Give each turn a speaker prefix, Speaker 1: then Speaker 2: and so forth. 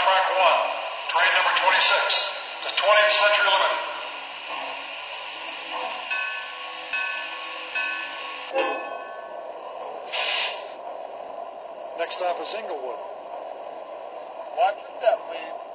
Speaker 1: track 1, train number 26, the 20th Century Limited. Next stop is Inglewood.
Speaker 2: Watch your step, please.